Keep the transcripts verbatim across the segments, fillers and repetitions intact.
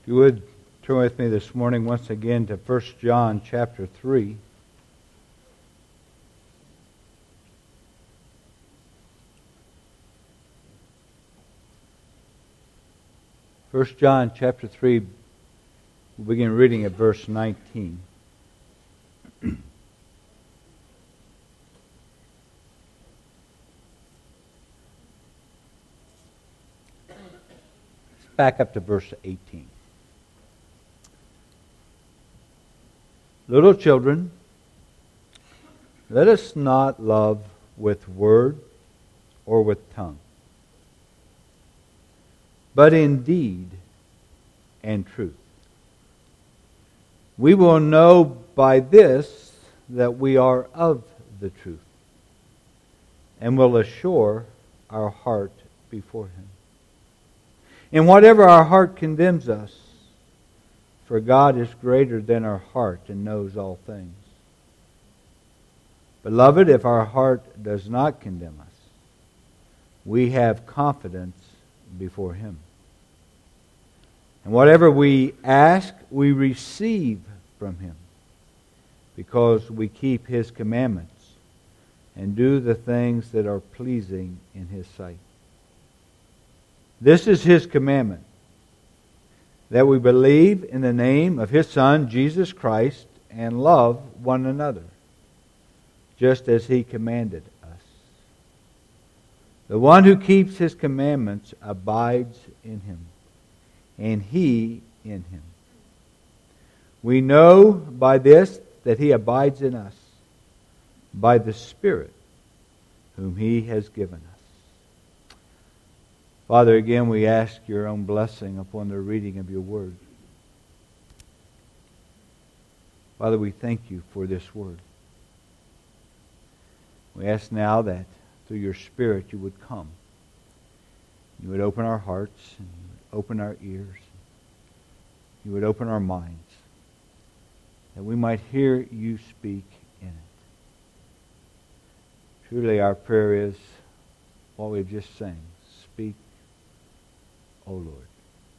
If you would turn with me this morning once again to First John chapter three. First John chapter three, we'll begin reading at verse nineteen. Let's back up to verse eighteen. Little children, let us not love with word or with tongue, but in deed and truth. We will know by this that we are of the truth, and will assure our heart before Him. In whatever our heart condemns us, for God is greater than our heart and knows all things. Beloved, if our heart does not condemn us, we have confidence before Him. And whatever we ask, we receive from Him, because we keep His commandments and do the things that are pleasing in His sight. This is His commandment, that we believe in the name of His Son, Jesus Christ, and love one another, just as He commanded us. The one who keeps His commandments abides in Him, and He in him. We know by this that He abides in us, by the Spirit whom He has given us. Father, again we ask Your own blessing upon the reading of Your Word. Father, we thank You for this Word. We ask now that through Your Spirit You would come. You would open our hearts, and You would open our ears. You would open our minds, that we might hear You speak in it. Truly our prayer is what we've just sang. Speak, O Lord.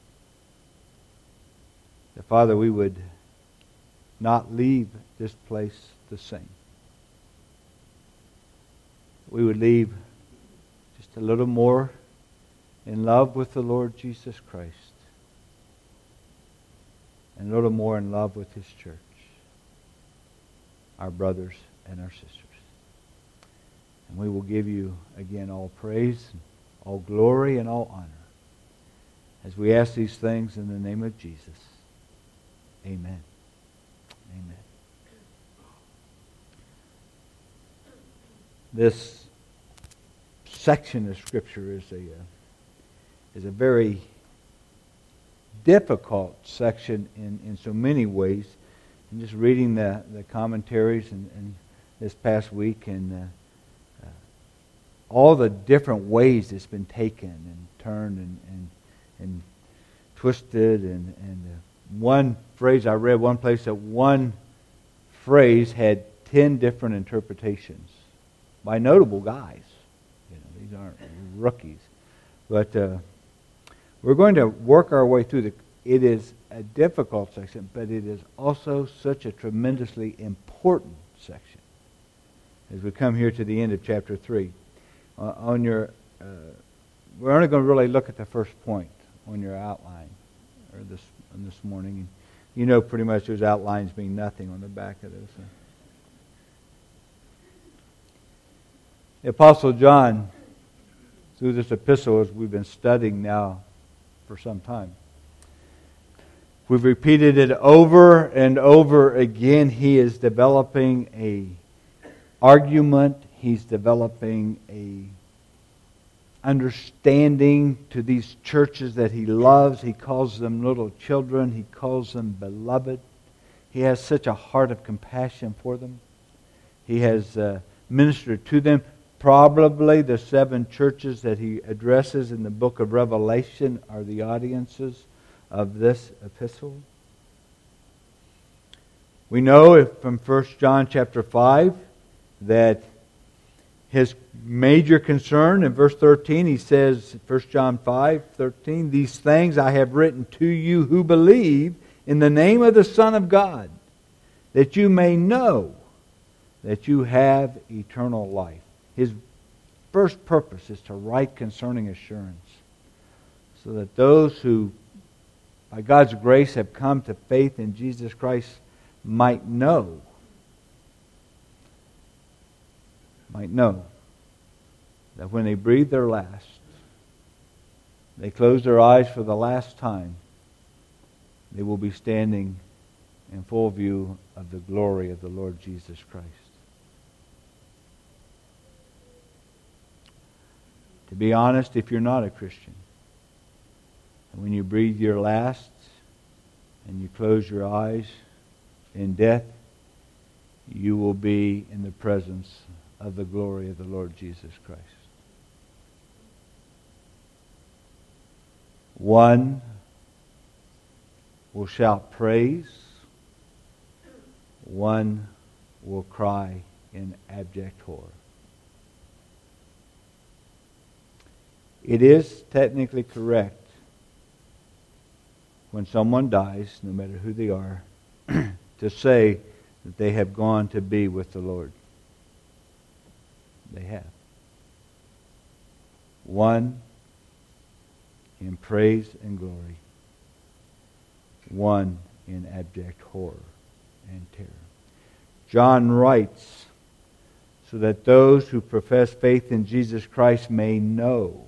That, Father, we would not leave this place the same. We would leave just a little more in love with the Lord Jesus Christ, and a little more in love with His church, our brothers and our sisters. And we will give You again all praise, all glory, and all honor, as we ask these things in the name of Jesus. Amen. Amen. This section of Scripture is a uh, is a very difficult section in, in so many ways. And just reading the, the commentaries and, and this past week, and uh, uh, all the different ways it's been taken and turned and and, and twisted, and, and uh, one phrase I read one place, that one phrase had ten different interpretations by notable guys. You know, these aren't rookies. But uh, we're going to work our way through the. It is a difficult section, but it is also such a tremendously important section as we come here to the end of chapter three. Uh, on your, uh, we're only going to really look at the first point on your outline, or this on this morning. And you know, pretty much those outlines mean nothing on the back of this. The Apostle John, through this epistle, as we've been studying now for some time, we've repeated it over and over again. He is developing a argument. He's developing a understanding to these churches that he loves. He calls them little children. He calls them beloved. He has such a heart of compassion for them. He has uh, ministered to them. Probably the seven churches that he addresses in the book of Revelation are the audiences of this epistle. We know from First John chapter five that his major concern in verse thirteen, he says, First John five thirteen, "These things I have written to you who believe in the name of the Son of God, that you may know that you have eternal life." His first purpose is to write concerning assurance, so that those who, by God's grace, have come to faith in Jesus Christ might know, might know that when they breathe their last, they close their eyes for the last time, they will be standing in full view of the glory of the Lord Jesus Christ. To be honest, if you're not a Christian, and when you breathe your last and you close your eyes in death, you will be in the presence of the glory of the Lord Jesus Christ. One will shout praise. One will cry in abject horror. It is technically correct when someone dies, no matter who they are, to say that they have gone to be with the Lord. They have. One in praise and glory. One in abject horror and terror. John writes, so that those who profess faith in Jesus Christ may know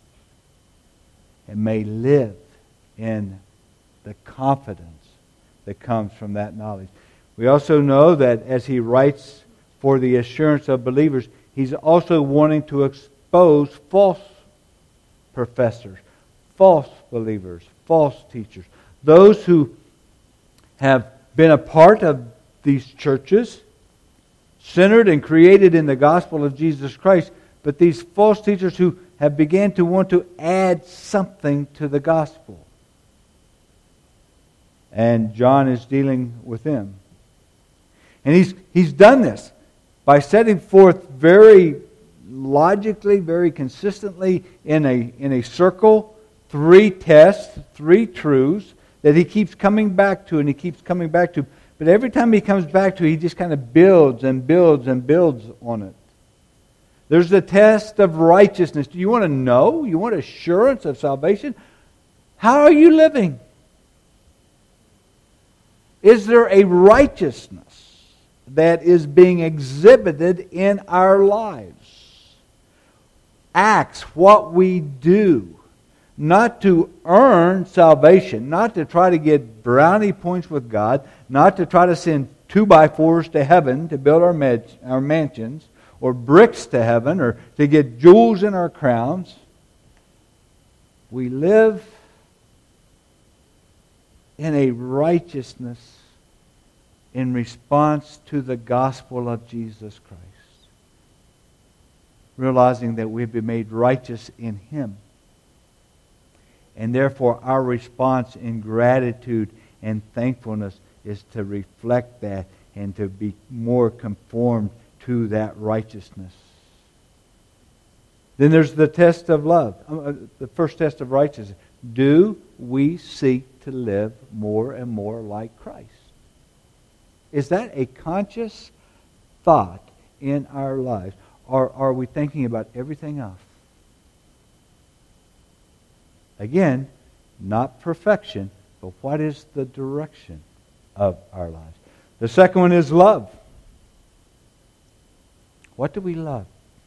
and may live in the confidence that comes from that knowledge. We also know that as he writes for the assurance of believers, he's also wanting to expose false professors, false believers, false teachers. Those who have been a part of these churches, centered and created in the gospel of Jesus Christ, but these false teachers who have began to want to add something to the gospel. And John is dealing with them. And he's he's done this by setting forth very logically, very consistently in a in a circle, three tests, three truths that he keeps coming back to and he keeps coming back to. But every time he comes back to it, he just kind of builds and builds and builds on it. There's the test of righteousness. Do you want to know? You want assurance of salvation? How are you living? Is there a righteousness that is being exhibited in our lives? Acts, what we do, not to earn salvation, not to try to get brownie points with God, not to try to send two by fours to heaven to build our, med- our mansions, or bricks to heaven, or to get jewels in our crowns. We live in a righteousness in response to the gospel of Jesus Christ, realizing that we've been made righteous in Him. And therefore our response in gratitude and thankfulness is to reflect that and to be more conformed to that righteousness. Then there's the test of love. The first test of righteousness. Do we seek to live more and more like Christ? Is that a conscious thought in our lives? Or are we thinking about everything else? Again, not perfection, but what is the direction of our lives? The second one is love. What do we love?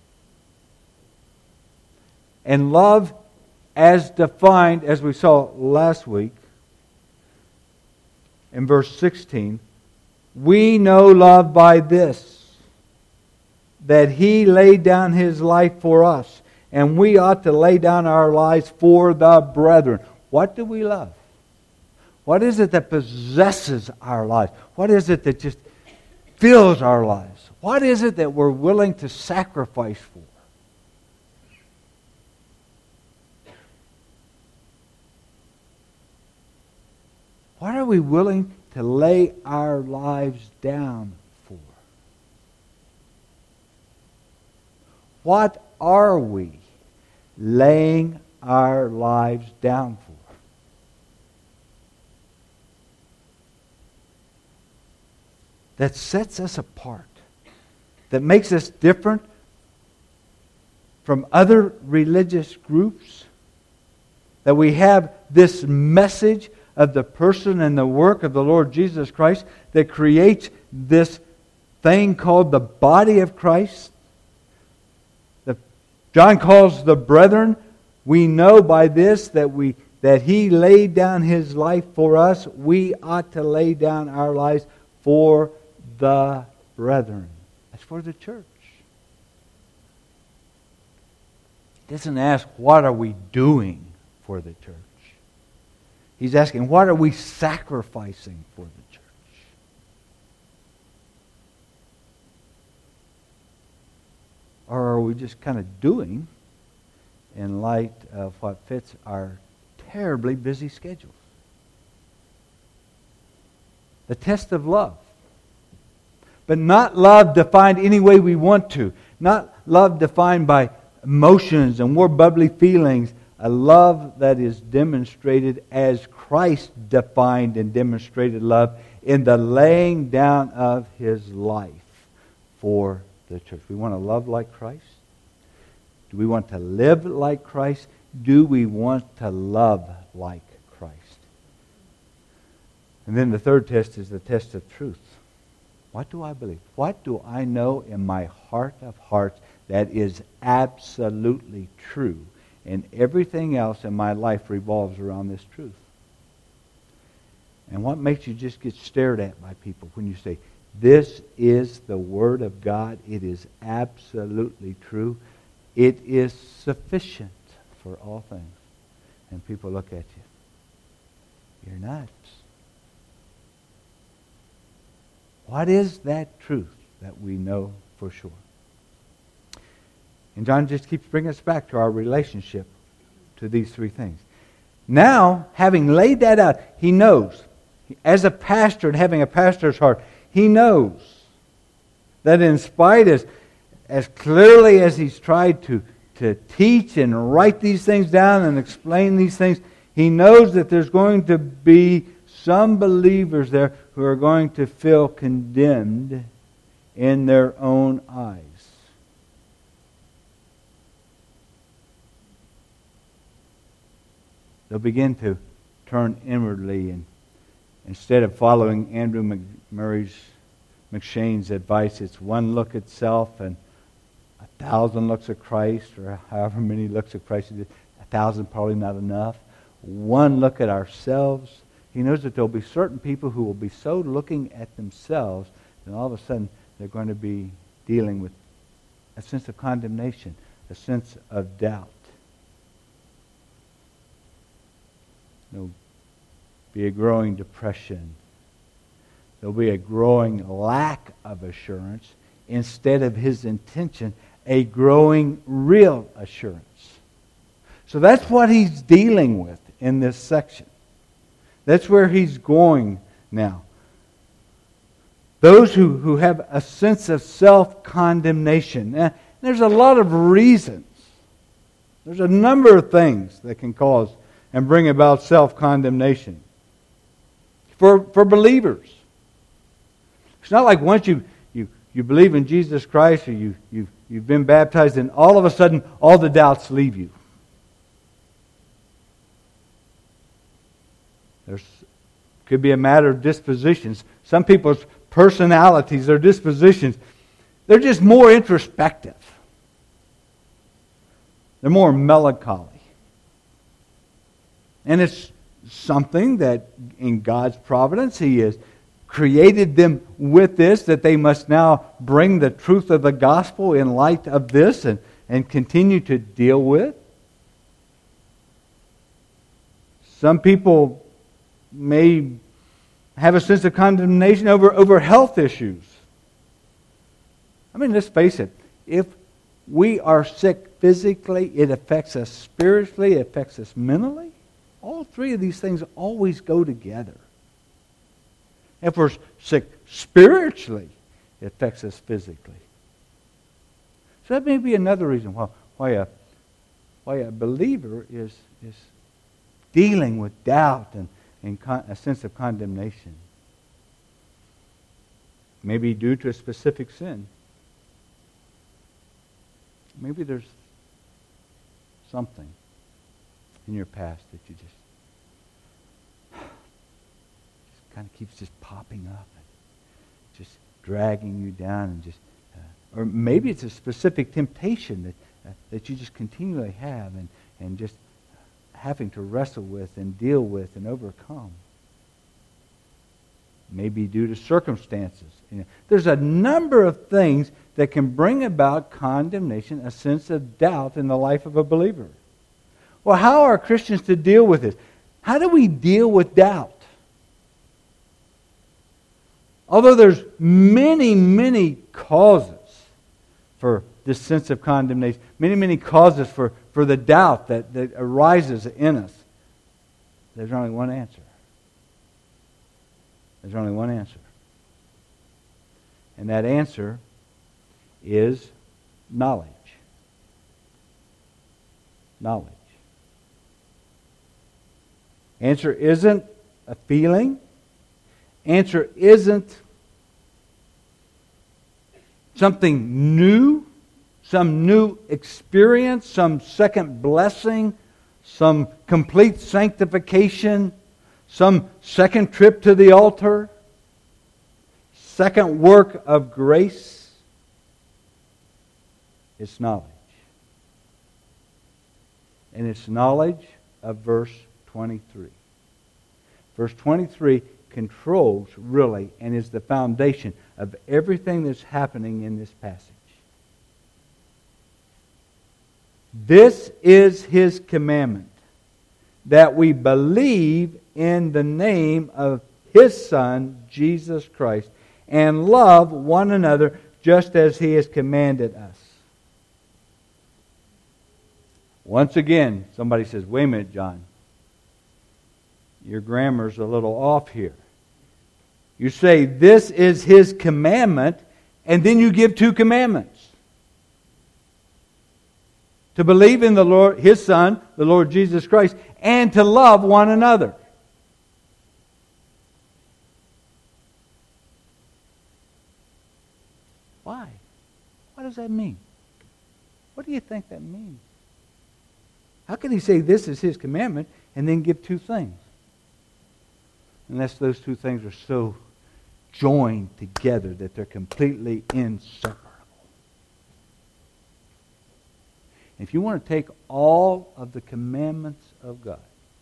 And love, as defined, as we saw last week, in verse sixteen, we know love by this, that He laid down His life for us, and we ought to lay down our lives for the brethren. What do we love? What is it that possesses our lives? What is it that just fills our lives? What is it that we're willing to sacrifice for? What are we willing to lay our lives down for? What are we laying our lives down for? That sets us apart, that makes us different from other religious groups, that we have this message of the person and the work of the Lord Jesus Christ that creates this thing called the body of Christ. The, John calls the brethren. We know by this that we that He laid down His life for us. We ought to lay down our lives for the brethren. That's for the church. He doesn't ask, what are we doing for the church? He's asking, what are we sacrificing for the church? Or are we just kind of doing in light of what fits our terribly busy schedules? The test of love. But not love defined any way we want to. Not love defined by emotions and more bubbly feelings. A love that is demonstrated as Christ defined and demonstrated love in the laying down of His life for the church. We want to love like Christ? Do we want to live like Christ? Do we want to love like Christ? And then the third test is the test of truth. What do I believe? What do I know in my heart of hearts that is absolutely true? And everything else in my life revolves around this truth. And what makes you just get stared at by people when you say, this is the Word of God, it is absolutely true, it is sufficient for all things. And people look at you. You're nuts. What is that truth that we know for sure? And John just keeps bringing us back to our relationship to these three things. Now, having laid that out, he knows, as a pastor and having a pastor's heart, he knows that in spite as, as clearly as he's tried to, to teach and write these things down and explain these things, he knows that there's going to be some believers there who are going to feel condemned in their own eyes. They'll begin to turn inwardly, and instead of following Andrew McMurray's, McShane's advice, it's one look at self and a thousand looks at Christ, or however many looks at Christ. A thousand probably not enough. One look at ourselves. He knows that there'll be certain people who will be so looking at themselves, and all of a sudden they're going to be dealing with a sense of condemnation, a sense of doubt. There'll be a growing depression. There'll be a growing lack of assurance. Instead of his intention, a growing real assurance. So that's what he's dealing with in this section. That's where he's going now. Those who, who have a sense of self-condemnation. Now, there's a lot of reasons. There's a number of things that can cause and bring about self-condemnation. For, for believers. It's not like once you, you, you believe in Jesus Christ or you, you, you've been baptized and all of a sudden all the doubts leave you. There's could be a matter of dispositions. Some people's personalities, their dispositions, they're just more introspective. They're more melancholy. And it's something that in God's providence He has created them with this, that they must now bring the truth of the gospel in light of this and, and continue to deal with. Some people may have a sense of condemnation over, over health issues. I mean, let's face it. If we are sick physically, it affects us spiritually, it affects us mentally. All three of these things always go together. If we're sick spiritually, it affects us physically. So that may be another reason why, why, a, why a believer is, is dealing with doubt and, and con, a sense of condemnation. Maybe due to a specific sin. Maybe there's something in your past that you just, just kind of keeps just popping up and just dragging you down and just, uh, or maybe it's a specific temptation that uh, that you just continually have and, and just having to wrestle with and deal with and overcome. Maybe due to circumstances. You know, there's a number of things that can bring about condemnation, a sense of doubt in the life of a believer. Well, how are Christians to deal with this? How do we deal with doubt? Although there's many, many causes for this sense of condemnation, many, many causes for, for the doubt that, that arises in us, there's only one answer. There's only one answer. And that answer is knowledge. Knowledge. Answer isn't a feeling. Answer isn't something new, some new experience, some second blessing, some complete sanctification, some second trip to the altar, second work of grace. It's knowledge. And it's knowledge of verse twenty-three. Verse twenty-three controls, really, and is the foundation of everything that's happening in this passage. This is His commandment, that we believe in the name of His Son, Jesus Christ, and love one another just as He has commanded us. Once again, somebody says, wait a minute, John. Your grammar's a little off here. You say, this is His commandment, and then you give two commandments. To believe in the Lord, His Son, the Lord Jesus Christ, and to love one another. Why? What does that mean? What do you think that means? How can He say this is His commandment and then give two things? Unless those two things are so joined together that they're completely inseparable. If you want to take all of the commandments of God,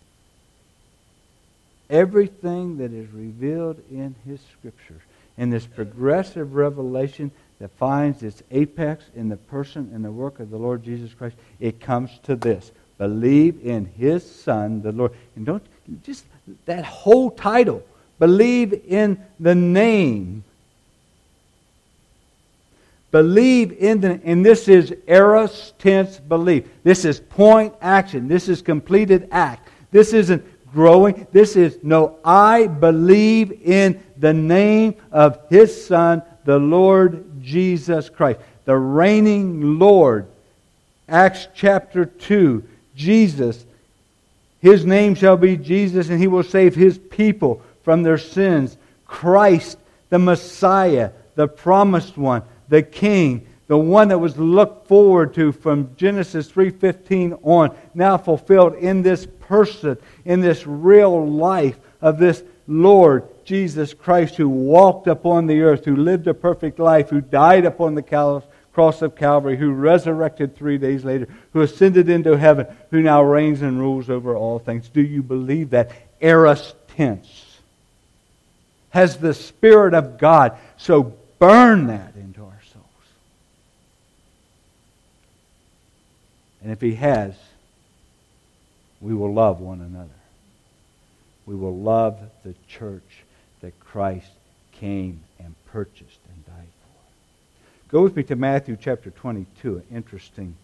everything that is revealed in His Scriptures, in this progressive revelation that finds its apex in the person and the work of the Lord Jesus Christ, it comes to this. Believe in His Son, the Lord. And don't just that whole title. Believe in the name. Believe in the, and this is aorist tense belief. This is point action. This is completed act. This isn't growing. This is, no, I believe in the name of His Son, the Lord Jesus Christ, the reigning Lord. Acts chapter two, Jesus, His name shall be Jesus, and He will save His people from their sins. Christ, the Messiah, the promised one, the King, the one that was looked forward to from Genesis three fifteen on, now fulfilled in this person, in this real life of this Lord Jesus Christ, who walked upon the earth, who lived a perfect life, who died upon the cal- cross of Calvary, who resurrected three days later, who ascended into heaven, who now reigns and rules over all things. Do you believe that? Aorist tense. Has the Spirit of God so burn that into our souls? And if He has, we will love one another. We will love the church that Christ came and purchased and died for. Go with me to Matthew chapter twenty-two. An interesting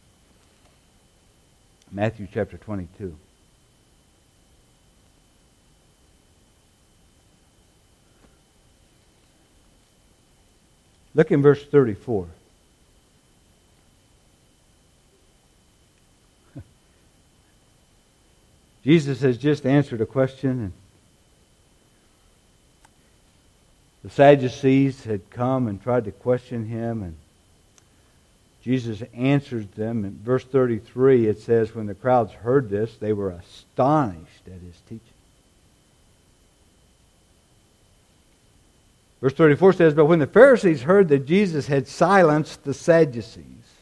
Matthew chapter twenty-two. Look in verse thirty-four. Jesus has just answered a question, and the Sadducees had come and tried to question him, and Jesus answers them. In verse thirty-three, it says, when the crowds heard this, they were astonished at his teaching. Verse thirty-four says, but when the Pharisees heard that Jesus had silenced the Sadducees,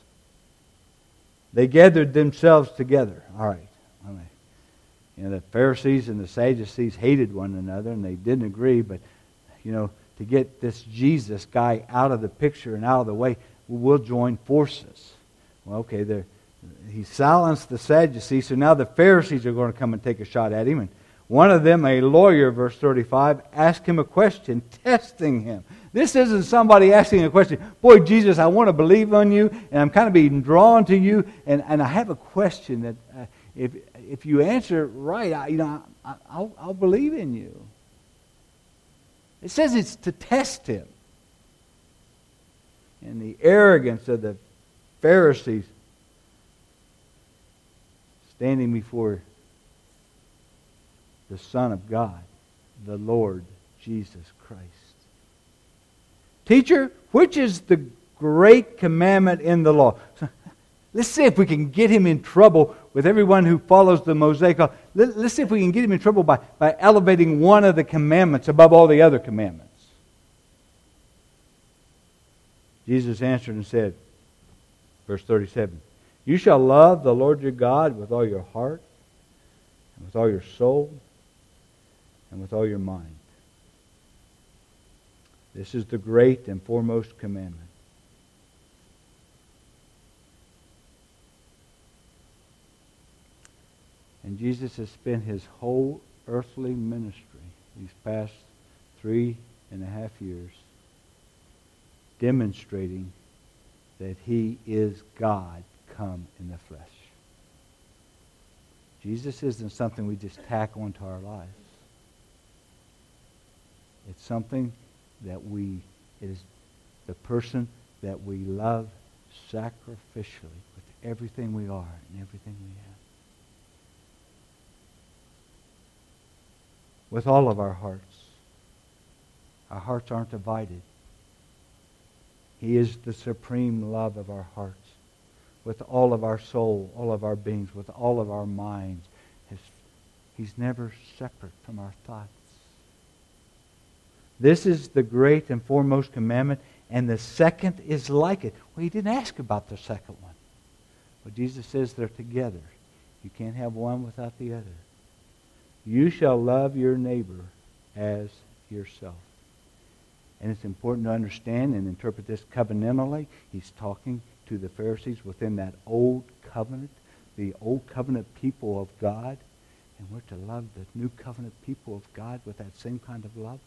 they gathered themselves together. All right. All right. You know, the Pharisees and the Sadducees hated one another, and they didn't agree, but, you know, to get this Jesus guy out of the picture and out of the way, we'll join forces. Well, okay, there, he silenced the Sadducees, so now the Pharisees are going to come and take a shot at him. And one of them, a lawyer, verse thirty-five, asked him a question, testing him. This isn't somebody asking a question, boy, Jesus, I want to believe on you, and I'm kind of being drawn to you, and, and I have a question that uh, if if you answer it right, I, you know, I, I'll, I'll believe in you. It says it's to test him. And the arrogance of the Pharisees standing before the Son of God, the Lord Jesus Christ. Teacher, which is the great commandment in the law? So, let's see if we can get him in trouble with everyone who follows the Mosaic law. Let, let's see if we can get him in trouble by, by elevating one of the commandments above all the other commandments. Jesus answered and said, verse thirty-seven, you shall love the Lord your God with all your heart, and with all your soul, and with all your mind. This is the great and foremost commandment. And Jesus has spent his whole earthly ministry, these past three and a half years, demonstrating that he is God come in the flesh. Jesus isn't something we just tack onto our lives. It's something that we, it is the person that we love sacrificially with everything we are and everything we have. With all of our hearts. Our hearts aren't divided. He is the supreme love of our hearts. With all of our soul, all of our beings, with all of our minds. He's never separate from our thoughts. This is the great and foremost commandment, and the second is like it. Well, he didn't ask about the second one. But Jesus says they're together. You can't have one without the other. You shall love your neighbor as yourself. And it's important to understand and interpret this covenantally. He's talking to the Pharisees within that old covenant, the old covenant people of God. And we're to love the new covenant people of God with that same kind of love.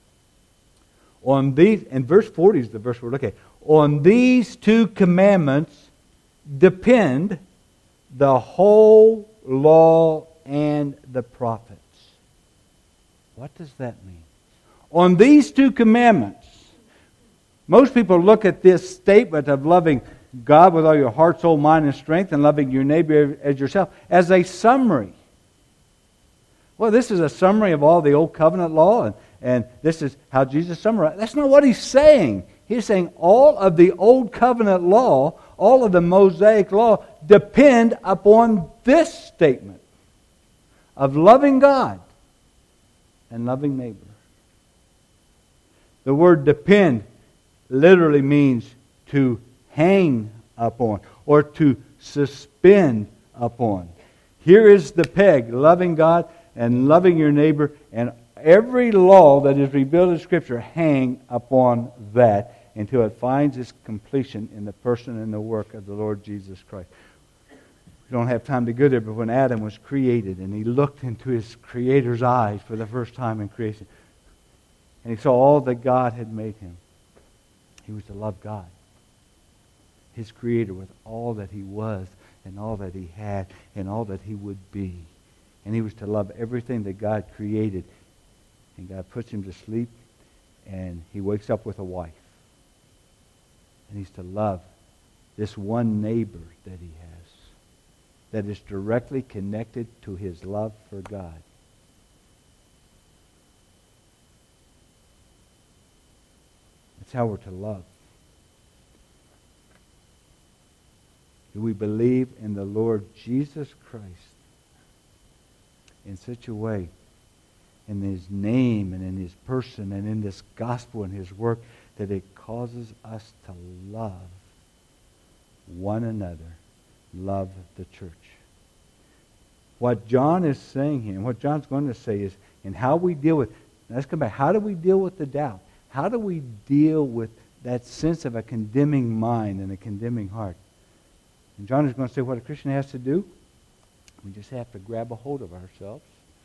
On these, and verse forty is the verse we're looking at. On these two commandments depend the whole law and the prophets. What does that mean? On these two commandments, most people look at this statement of loving God with all your heart, soul, mind, and strength, and loving your neighbor as yourself as a summary. Well, this is a summary of all the old covenant law, and, and this is how Jesus summarized. That's not what he's saying. He's saying all of the old covenant law, all of the Mosaic law, depend upon this statement of loving God and loving neighbor. The word depend literally means to hang upon or to suspend upon. Here is the peg, loving God and loving your neighbor, and every law that is revealed in Scripture hang upon that until it finds its completion in the person and the work of the Lord Jesus Christ. We don't have time to go there, but when Adam was created and he looked into his Creator's eyes for the first time in creation, and he saw all that God had made him, he was to love God, his Creator, with all that he was and all that he had and all that he would be. And he was to love everything that God created. And God puts him to sleep, and he wakes up with a wife. And he's to love this one neighbor that he has. that is directly connected to his love for God. That's how we're to love. Do we believe in the Lord Jesus Christ in such a way, in his name and in his person and in this gospel and his work, that it causes us to love one another, love the church? What John is saying here, and what John's going to say is, in how we deal with, let's come back, how do we deal with the doubt? How do we deal with that sense of a condemning mind and a condemning heart? And John is going to say what a Christian has to do. We just have to grab a hold of ourselves.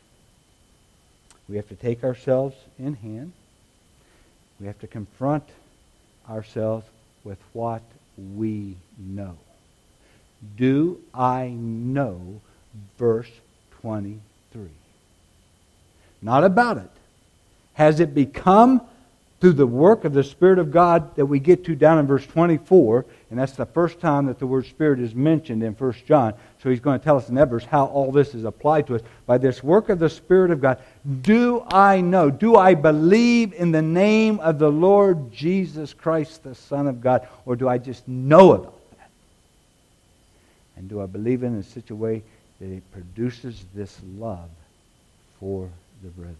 We have to take ourselves in hand. We have to confront ourselves with what we know. Do I know verse twenty-three? Not about it. Has it become through the work of the Spirit of God that we get to down in verse twenty-four, and that's the first time that the word Spirit is mentioned in First John. So he's going to tell us in that verse how all this is applied to us. By this work of the Spirit of God, do I know, do I believe in the name of the Lord Jesus Christ, the Son of God, or do I just know about that? And do I believe in it in such a way that it produces this love for the brethren?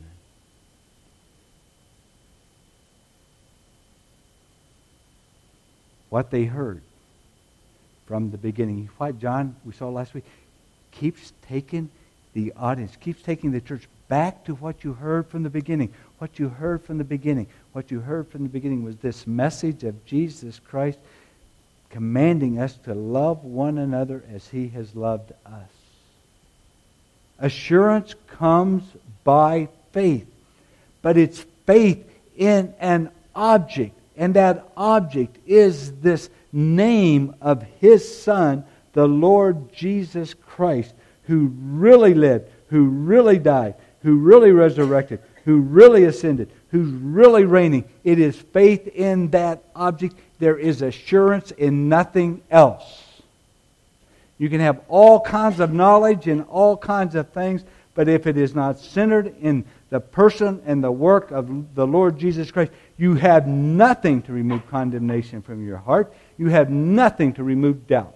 What they heard from the beginning. What John, we saw last week, keeps taking the audience, keeps taking the church back to what you heard from the beginning. What you heard from the beginning. What you heard from the beginning was this message of Jesus Christ commanding us to love one another as He has loved us. Assurance comes by faith, but it's faith in an object. And that object is this name of His Son, the Lord Jesus Christ, who really lived, who really died, who really resurrected, who really ascended, who's really reigning. It is faith in that object. There is assurance in nothing else. You can have all kinds of knowledge and all kinds of things, but if it is not centered in the person and the work of the Lord Jesus Christ, you have nothing to remove condemnation from your heart. You have nothing to remove doubt.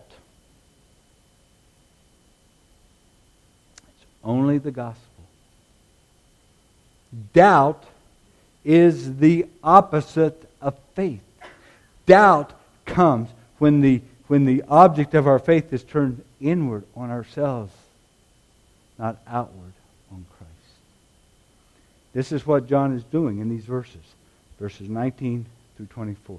It's only the gospel. Doubt is the opposite of faith. Doubt comes when the, when the object of our faith is turned inward on ourselves, not outward on Christ. This is what John is doing in these verses. Verses nineteen through twenty-four.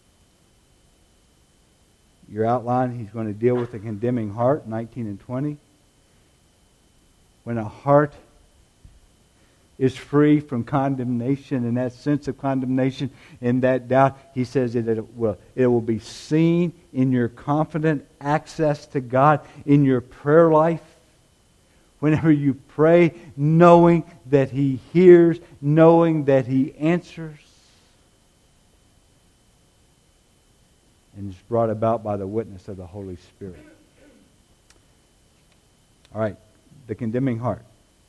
Your outline, he's going to deal with the condemning heart, nineteen and twenty. When a heart is free from condemnation and that sense of condemnation and that doubt, he says that it will, it will be seen in your confident access to God, in your prayer life. Whenever you pray, knowing that He hears, knowing that He answers. And it's brought about by the witness of the Holy Spirit. All right, the condemning heart.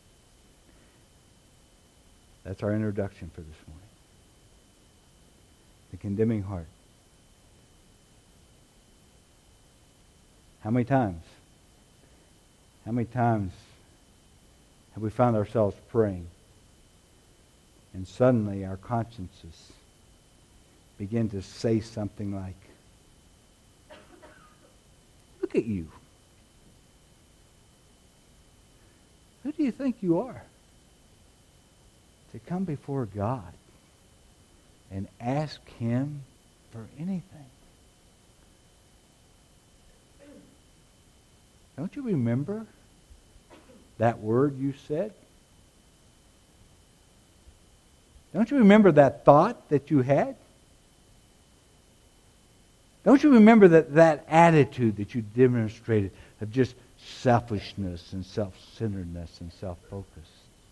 That's our introduction for this morning. The condemning heart. How many times? How many times have we found ourselves praying and suddenly our consciences begin to say something like, "Look at you. Who do you think you are to come before God and ask Him for anything? Don't you remember that word you said? Don't you remember that thought that you had? Don't you remember that, that attitude that you demonstrated of just selfishness and self-centeredness and self-focus?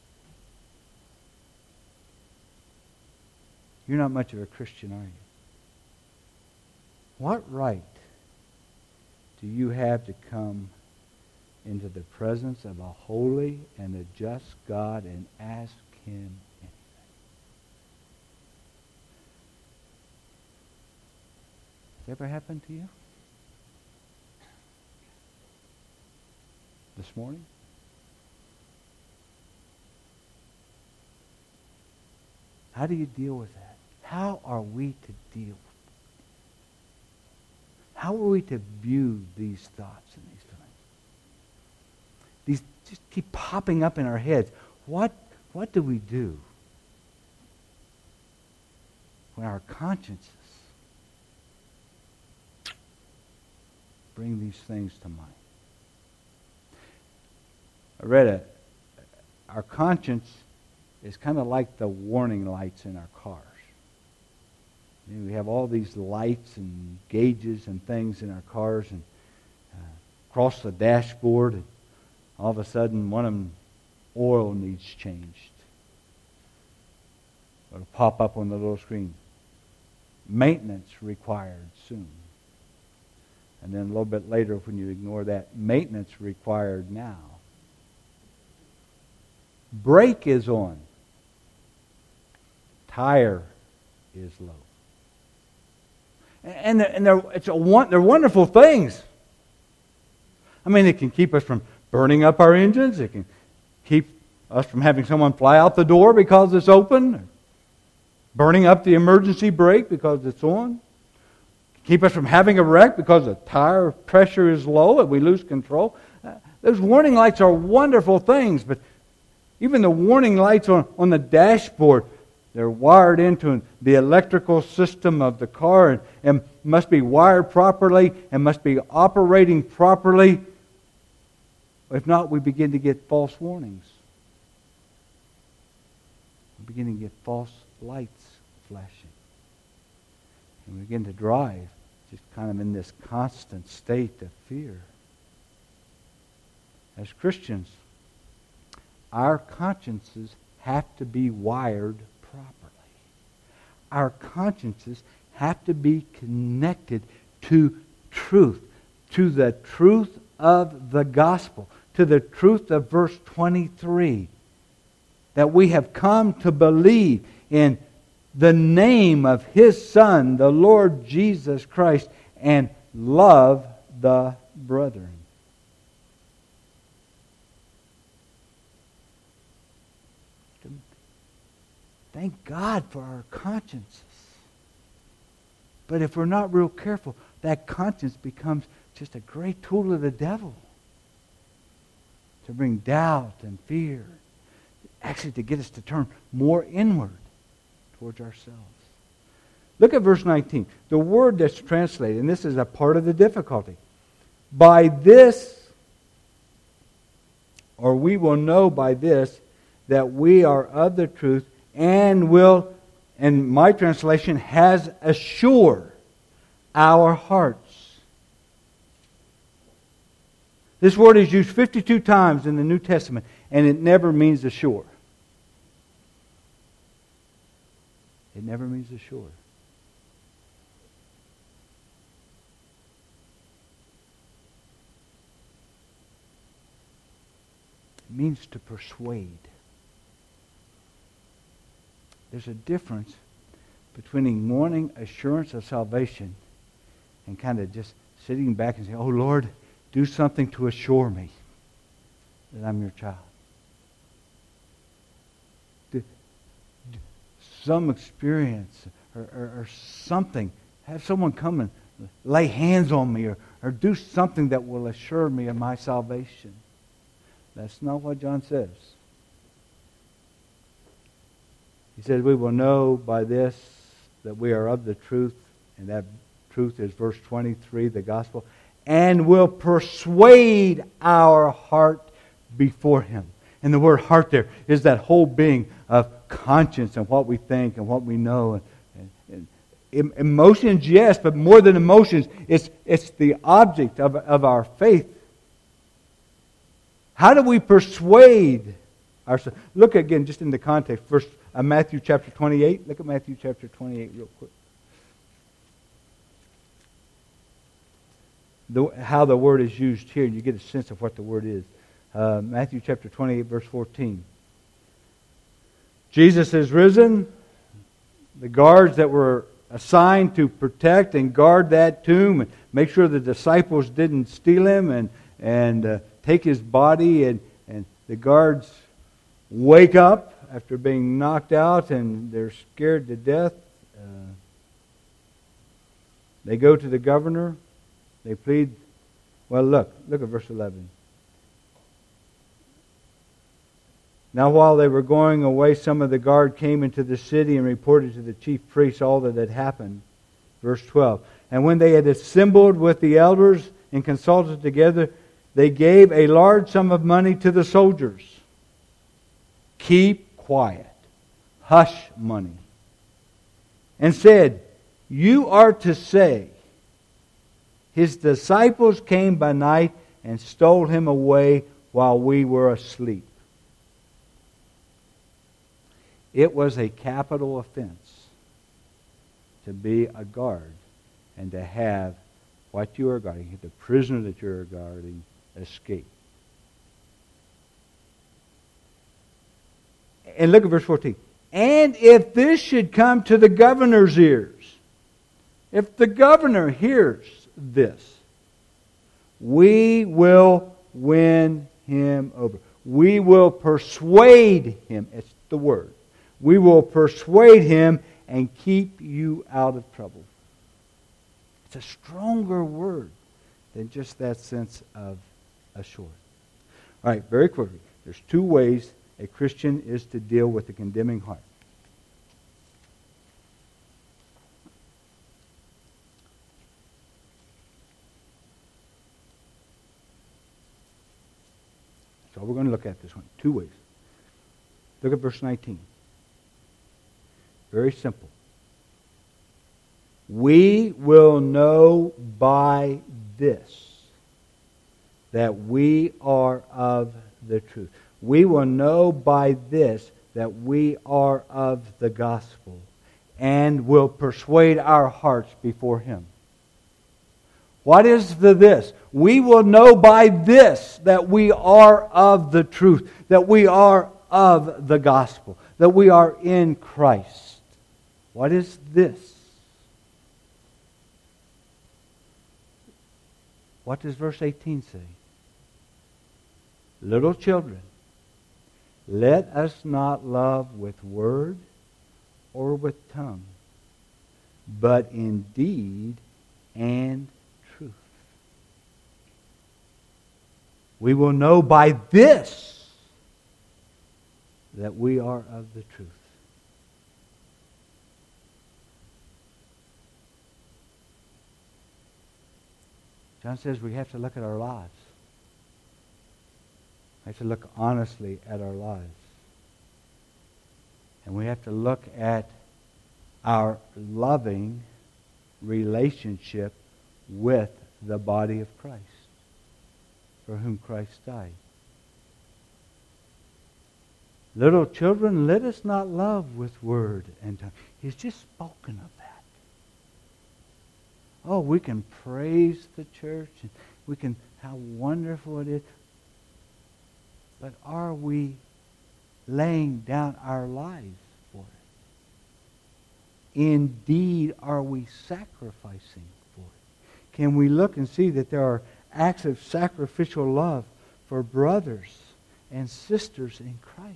You're not much of a Christian, are you? What right do you have to come into the presence of a holy and a just God and ask Him anything. Has that ever happened to you? This morning? How do you deal with that? How are we to deal? How are we to view these thoughts and these feelings? These just keep popping up in our heads. What, what do we do when our consciences bring these things to mind? I read a, our conscience is kind of like the warning lights in our cars. You know, we have all these lights and gauges and things in our cars, and uh, across the dashboard, and all of a sudden one of them, oil needs changed. It'll pop up on the little screen. Maintenance required soon. And then a little bit later, when you ignore that, maintenance required now. Brake is on. Tire is low. And they're, and they're, it's a, they're wonderful things. I mean, it can keep us from burning up our engines. It can keep us from having someone fly out the door because it's open. Or burning up the emergency brake because it's on. Keep us from having a wreck because the tire pressure is low and we lose control. Uh, those warning lights are wonderful things, but even the warning lights on, on the dashboard, they're wired into the electrical system of the car and, and must be wired properly and must be operating properly. If not, we begin to get false warnings. We begin to get false lights flashing. And we begin to drive just kind of in this constant state of fear. As Christians, our consciences have to be wired properly. Our consciences have to be connected to truth, to the truth of the gospel, to the truth of verse twenty-three, that we have come to believe in the name of His Son, the Lord Jesus Christ, and love the brethren. Thank God for our consciences. But if we're not real careful, that conscience becomes just a great tool of the devil to bring doubt and fear, actually to get us to turn more inward towards ourselves. Look at verse nineteen. The word that's translated, and this is a part of the difficulty. By this, or we will know by this, that we are of the truth, and will, and my translation, has assured our hearts. This word is used fifty-two times in the New Testament, and it never means assure. It never means assure. It means to persuade. There's a difference between wanting assurance of salvation and kind of just sitting back and saying, "Oh Lord, do something to assure me that I'm your child." Do, do some experience or, or, or something. Have someone come and lay hands on me or, or do something that will assure me of my salvation. That's not what John says. He says, we will know by this that we are of the truth, and that truth is verse twenty-three, the gospel, and will persuade our heart before Him. And the word heart there is that whole being of conscience and what we think and what we know. And, and, and emotions, yes, but more than emotions, it's, it's the object of, of our faith. How do we persuade ourselves? Look again, just in the context, verse uh, Matthew chapter twenty-eight. Look at Matthew chapter twenty-eight real quick. the, how the word is used here, and you get a sense of what the word is. Uh, Matthew chapter twenty-eight, verse fourteen. Jesus is risen. The guards that were assigned to protect and guard that tomb and make sure the disciples didn't steal him and, and uh, take his body, and, and the guards wake up after being knocked out and they're scared to death. Uh, they go to the governor. They plead. Well, look. Look at verse eleven. Now while they were going away, some of the guard came into the city and reported to the chief priests all that had happened. Verse twelve. And when they had assembled with the elders and consulted together, they gave a large sum of money to the soldiers. Keep quiet. Hush money. And said, you are to say, his disciples came by night and stole him away while we were asleep. It was a capital offense to be a guard and to have what you are guarding, the prisoner that you are guarding, escape. And look at verse fourteen. And if this should come to the governor's ears, if the governor hears this, we will win him over. We will persuade him. It's the word. We will persuade him and keep you out of trouble. It's a stronger word than just that sense of assured. All right, very quickly. There's two ways a Christian is to deal with a condemning heart. So we're going to look at this one. Two ways. Look at verse nineteen. Very simple. We will know by this that we are of the truth. We will know by this that we are of the gospel and will persuade our hearts before Him. What is the this? We will know by this that we are of the truth, that we are of the gospel, that we are in Christ. What is this? What does verse eighteen say? Little children, let us not love with word or with tongue, but in deed and truth. We will know by this that we are of the truth. John says we have to look at our lives. We have to look honestly at our lives. And we have to look at our loving relationship with the body of Christ, for whom Christ died. Little children, let us not love with word and tongue. He's just spoken of that. Oh, we can praise the church, and we can, how wonderful it is. But are we laying down our lives for it? Indeed, are we sacrificing for it? Can we look and see that there are acts of sacrificial love for brothers and sisters in Christ?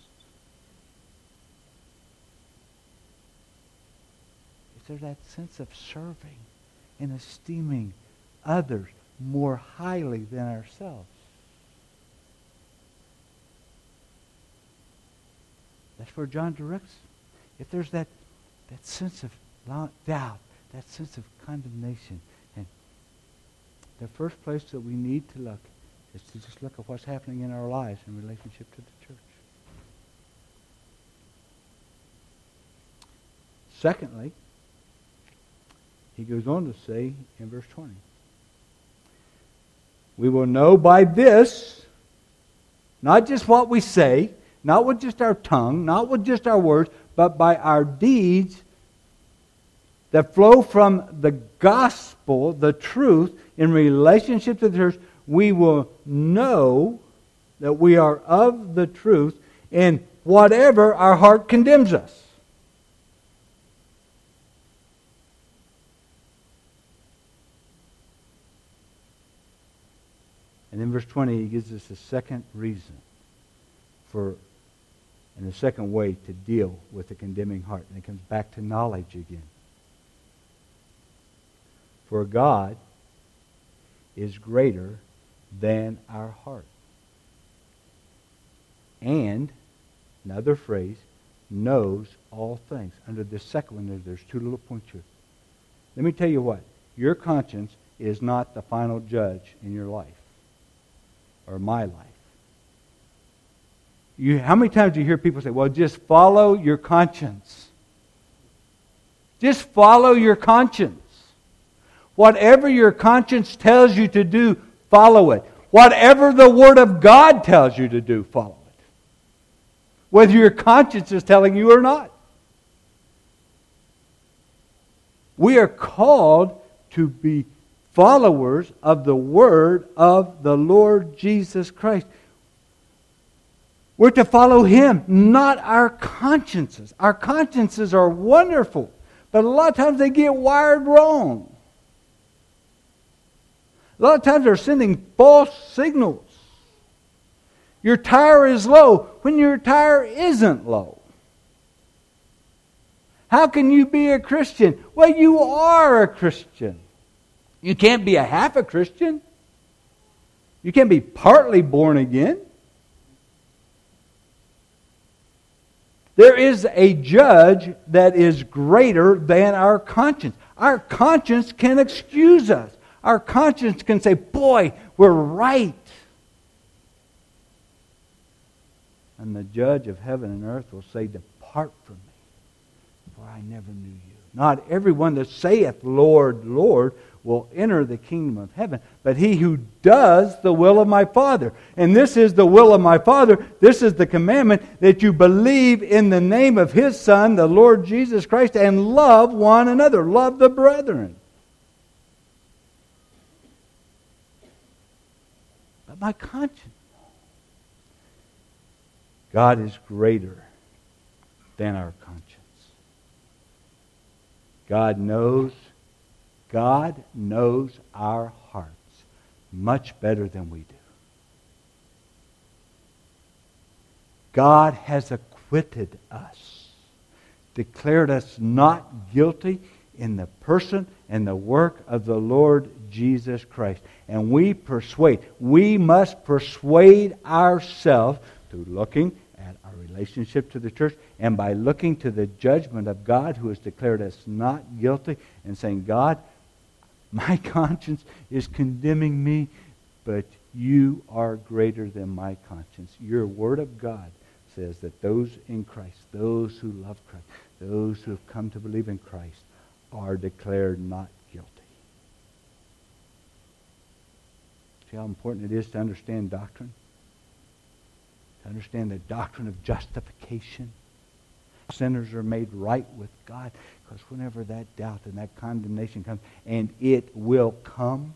Is there that sense of serving and esteeming others more highly than ourselves? That's where John directs. If there's that, that sense of doubt, that sense of condemnation, and the first place that we need to look is to just look at what's happening in our lives in relationship to the church. Secondly, he goes on to say in verse twenty, we will know by this, not just what we say, not with just our tongue, not with just our words, but by our deeds, that flow from the gospel, the truth, in relationship to the church, we will know that we are of the truth in whatever our heart condemns us. And in verse twenty, he gives us a second reason for, and a second way to deal with the condemning heart. And it comes back to knowledge again. For God is greater than our heart. And, another phrase, knows all things. Under this second one, there's, there's two little points here. Let me tell you what. Your conscience is not the final judge in your life. Or my life. You, how many times do you hear people say, well, just follow your conscience. Just follow your conscience. Whatever your conscience tells you to do, follow it. Whatever the Word of God tells you to do, follow it. Whether your conscience is telling you or not. We are called to be followers of the Word of the Lord Jesus Christ. We're to follow Him, not our consciences. Our consciences are wonderful, but a lot of times they get wired wrong. A lot of times they're sending false signals. Your tire is low when your tire isn't low. How can you be a Christian? Well, you are a Christian. You can't be a half a Christian. You can't be partly born again. There is a judge that is greater than our conscience. Our conscience can excuse us. Our conscience can say, boy, we're right. And the judge of heaven and earth will say, depart from me, for I never knew you. Not everyone that saith, Lord, Lord, will enter the kingdom of heaven, but he who does the will of my Father. And this is the will of my Father. This is the commandment, that you believe in the name of His Son, the Lord Jesus Christ, and love one another. Love the brethren. But my conscience. God is greater than our conscience. God knows God knows our hearts much better than we do. God has acquitted us, declared us not guilty in the person and the work of the Lord Jesus Christ. And we persuade, we must persuade ourselves through looking at our relationship to the church and by looking to the judgment of God who has declared us not guilty and saying, God, my conscience is condemning me, but you are greater than my conscience. Your Word of God says that those in Christ, those who love Christ, those who have come to believe in Christ, are declared not guilty. See how important it is to understand doctrine? To understand the doctrine of justification. Sinners are made right with God, because whenever that doubt and that condemnation comes, and it will come,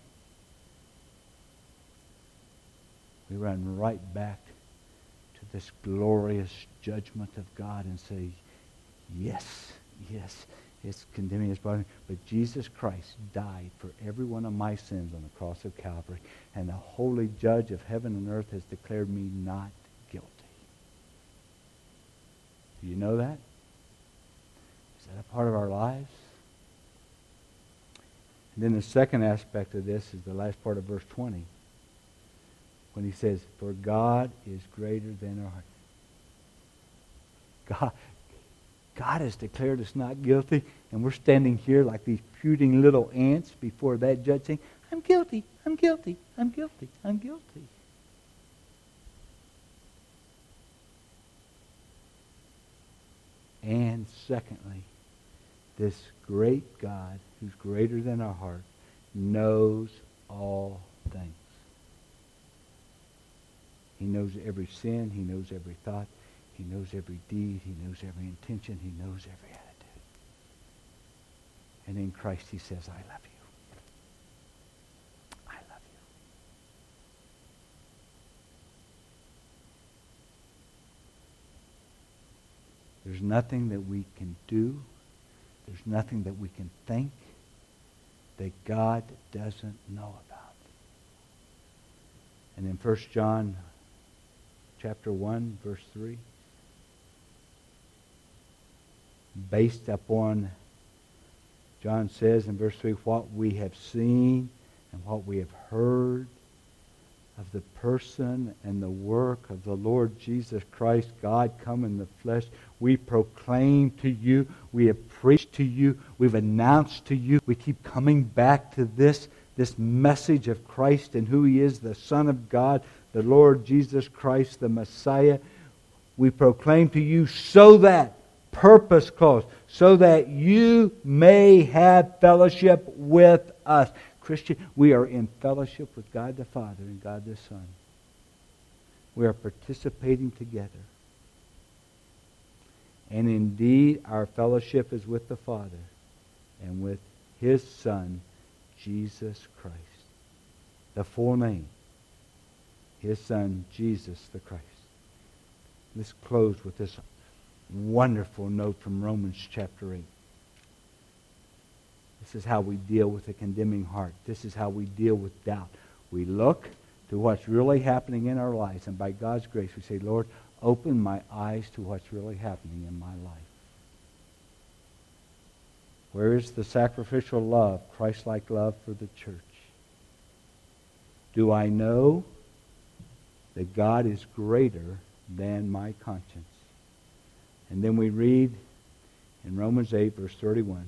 we run right back to this glorious judgment of God and say, yes, yes, it's condemning His body, but Jesus Christ died for every one of my sins on the cross of Calvary, and the holy judge of heaven and earth has declared me not guilty. Do you know that? Is that a part of our lives? And then the second aspect of this is the last part of verse twenty. When he says, for God is greater than our heart. God, God has declared us not guilty, and we're standing here like these puting little ants before that judge saying, I'm guilty, I'm guilty, I'm guilty, I'm guilty. And secondly, this great God, who's greater than our heart, knows all things. He knows every sin. He knows every thought. He knows every deed. He knows every intention. He knows every attitude. And in Christ he says, I love you. I love you. There's nothing that we can do. There's nothing that we can think that God doesn't know about. And in First John chapter one, verse three, based upon, John says in verse three, what we have seen and what we have heard of the person and the work of the Lord Jesus Christ, God come in the flesh, we proclaim to you, we have preached to you, we've announced to you. We keep coming back to this, this message of Christ and who He is, the Son of God, the Lord Jesus Christ, the Messiah. We proclaim to you so that, purpose clause, so that you may have fellowship with us. Christian, we are in fellowship with God the Father and God the Son. We are participating together. And indeed, our fellowship is with the Father and with His Son, Jesus Christ. The full name. His Son, Jesus the Christ. Let's close with this wonderful note from Romans chapter eight. This is how we deal with a condemning heart. This is how we deal with doubt. We look to what's really happening in our lives, and by God's grace we say, Lord, open my eyes to what's really happening in my life. Where is the sacrificial love, Christ-like love for the church? Do I know that God is greater than my conscience? And then we read in Romans eight, verse thirty-one,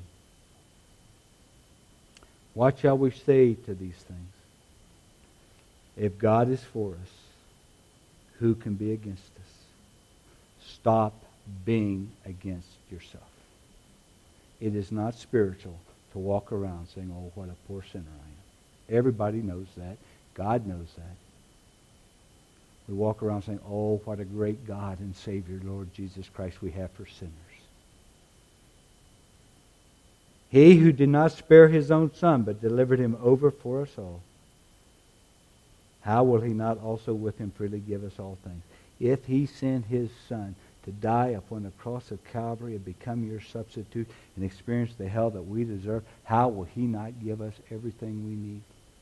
what shall we say to these things? If God is for us, who can be against us? Stop being against yourself. It is not spiritual to walk around saying, oh, what a poor sinner I am. Everybody knows that. God knows that. We walk around saying, oh, what a great God and Savior, Lord Jesus Christ, we have for sinners. He who did not spare His own Son, but delivered Him over for us all, how will He not also with Him freely give us all things? If He sent His Son to die upon the cross of Calvary and become your substitute and experience the hell that we deserve, how will He not give us everything we need?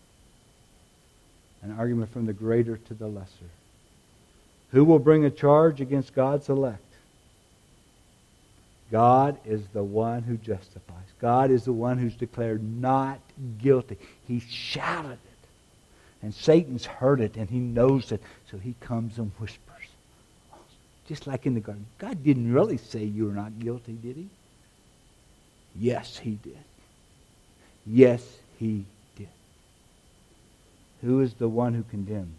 An argument from the greater to the lesser. Who will bring a charge against God's elect? God is the one who justifies. God is the one who's declared not guilty. He shouted it. And Satan's heard it and he knows it. So he comes and whispers. Just like in the garden. God didn't really say you were not guilty, did He? Yes, He did. Yes, He did. Who is the one who condemns?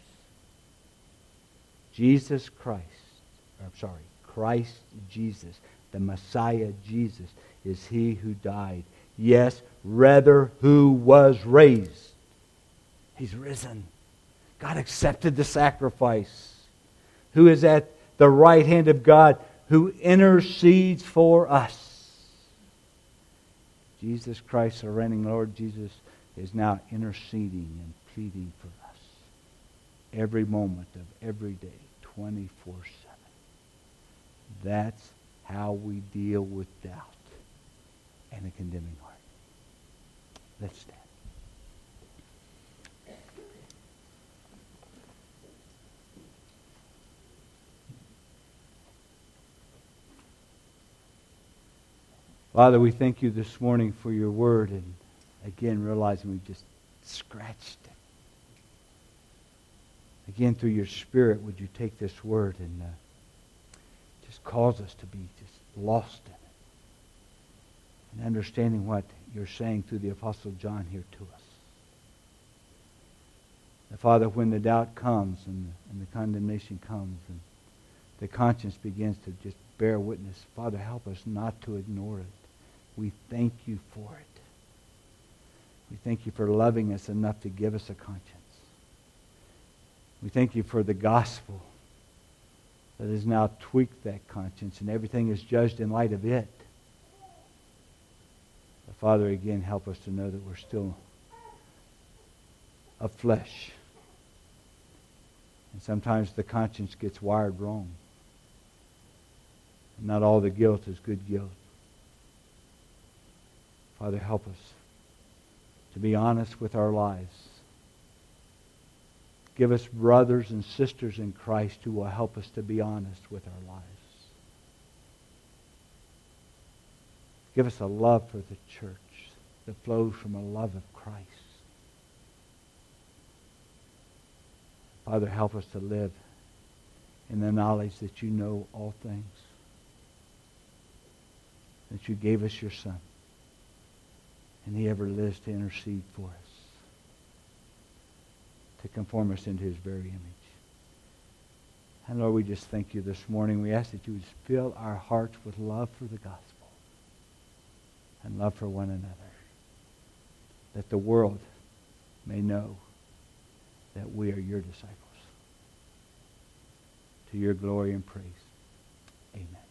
Jesus Christ. I'm sorry, Christ Jesus. The Messiah Jesus is He who died. Yes, rather who was raised. He's risen. God accepted the sacrifice. Who is at the right hand of God, who intercedes for us. Jesus Christ, our reigning Lord Jesus, is now interceding and pleading for us. Every moment of every day, twenty-four seven. That's how we deal with doubt and a condemning heart. Let's stand. Father, we thank You this morning for Your word, and again realizing we've just scratched it. Again, through Your Spirit, would You take this word and uh, just cause us to be just lost in it. And understanding what You're saying through the Apostle John here to us. And Father, when the doubt comes and the, and the condemnation comes and the conscience begins to just bear witness, Father, help us not to ignore it. We thank You for it. We thank You for loving us enough to give us a conscience. We thank You for the gospel that has now tweaked that conscience and everything is judged in light of it. But Father, again, help us to know that we're still of flesh. And sometimes the conscience gets wired wrong. Not all the guilt is good guilt. Father, help us to be honest with our lives. Give us brothers and sisters in Christ who will help us to be honest with our lives. Give us a love for the church that flows from a love of Christ. Father, help us to live in the knowledge that you know all things, that you gave us your Son, and he ever lives to intercede for us, to conform us into his very image. And Lord, we just thank you this morning. We ask that you would fill our hearts with love for the gospel and love for one another, that the world may know that we are your disciples. To your glory and praise. Amen.